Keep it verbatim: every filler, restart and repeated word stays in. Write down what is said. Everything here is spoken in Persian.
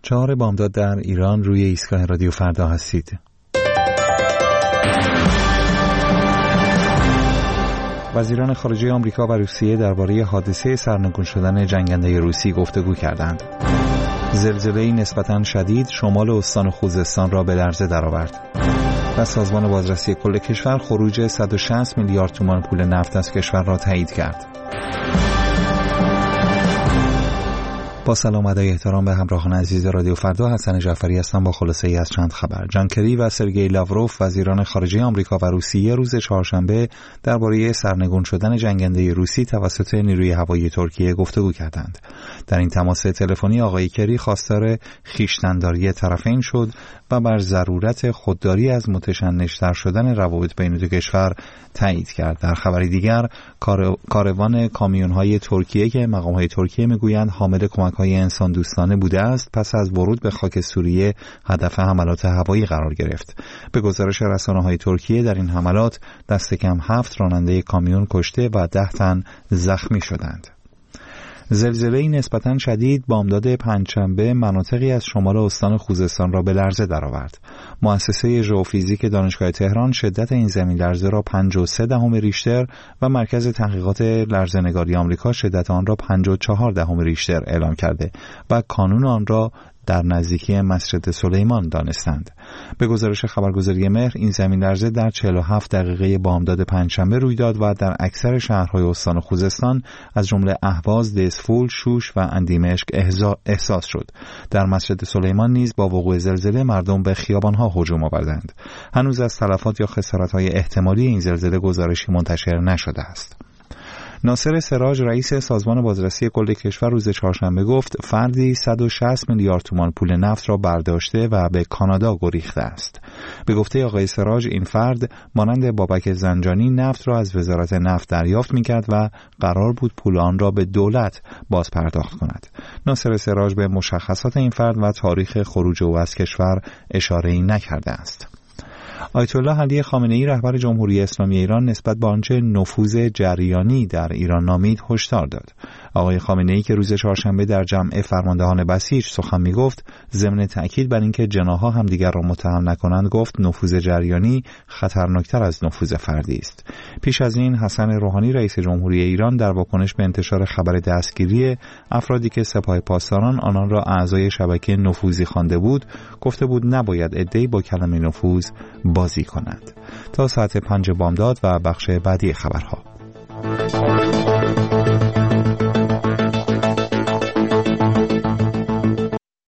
چهار بامداد در ایران، روی ایستگاه رادیو فردا هستید. وزیران خارجه آمریکا و روسیه درباره حادثه سرنگون شدن جنگنده روسی گفتگو کردند. زلزله‌ای نسبتاً شدید شمال استان خوزستان را به لرزه درآورد. و سازمان بازرسی کل کشور خروج صد و شصت میلیارد تومان پول نفت از کشور را تایید کرد. با سلام و ادای احترام به همراهان عزیز رادیو فردا، حسن جعفری هستم با خلاصه ای از چند خبر. جان کری و سرگئی لاوروف وزیران خارجه آمریکا و روسیه روز چهارشنبه درباره سرنگون شدن جنگنده روسی توسط نیروی هوایی ترکیه گفتگو کردند. در این تماس تلفنی آقای کری خواستار خویشتن‌داری طرفین شد و بر ضرورت خودداری از متشنج‌تر شدن روابط بین دو کشور تایید کرد. در خبری دیگر، کاروان کامیون‌های ترکیه که مقام‌های ترکیه میگویند حامل کمک‌های انسان دوستانه بوده است، پس از ورود به خاک سوریه هدف حملات هوایی قرار گرفت. به گزارش رسانه‌های ترکیه، در این حملات دست کم هفت راننده کامیون کشته و ده تن زخمی شدند. زلزله‌ای نسبتاً شدید بامداد پنجشنبه مناطقی از شمال استان خوزستان را به لرزه درآورد. مؤسسه ژئوفیزیک دانشگاه تهران شدت این زمین لرزه را پنجاه و سه دهم ریشتر و مرکز تحقیقات لرزه‌نگاری آمریکا شدت آن را پنجاه و چهار دهم ریشتر اعلام کرده و کانون آن را در نزدیکی مسجد سلیمان دانستند. به گزارش خبرگزاری مهر، این زمین لرزه در چهل و هفت دقیقه بامداد پنجشنبه روی داد و در اکثر شهرهای استان خوزستان از جمله اهواز، دسفول، شوش و اندیمشک احساس شد. در مسجد سلیمان نیز با وقوع زلزله مردم به خیابانها هجوم آوردند. هنوز از تلفات یا خسارت‌های احتمالی این زلزله گزارشی منتشر نشده است. ناصر سراج رئیس سازمان بازرسی کل کشور روز چهارشنبه گفت فردی صد و شصت میلیارد تومان پول نفت را برداشته و به کانادا گریخته است. به گفته آقای سراج، این فرد مانند بابک زنجانی نفت را از وزارت نفت دریافت می‌کرد و قرار بود پول آن را به دولت باز پرداخت کند. ناصر سراج به مشخصات این فرد و تاریخ خروج او از کشور اشاره‌ای نکرده است. آیت الله علی خامنه‌ای رهبر جمهوری اسلامی ایران نسبت به آنچه نفوذ جریانی در ایران نامید هشدار داد. آقای خامنه‌ای که روز چهارشنبه در جمع فرماندهان بسیج سخن می‌گفت، ضمن تأکید بر اینکه جناح‌ها همدیگر را متهم نکنند، گفت نفوذ جریانی خطرناکتر از نفوذ فردی است. پیش از این حسن روحانی رئیس جمهوری ایران در واکنش به انتشار خبر دستگیری افرادی که سپاه پاسداران آنان را اعضای شبکه نفوذی خوانده بود، گفته بود نباید عده‌ای با کلمه نفوذ بازی کنند. تا ساعت پنج بامداد و بخش بعدی خبرها.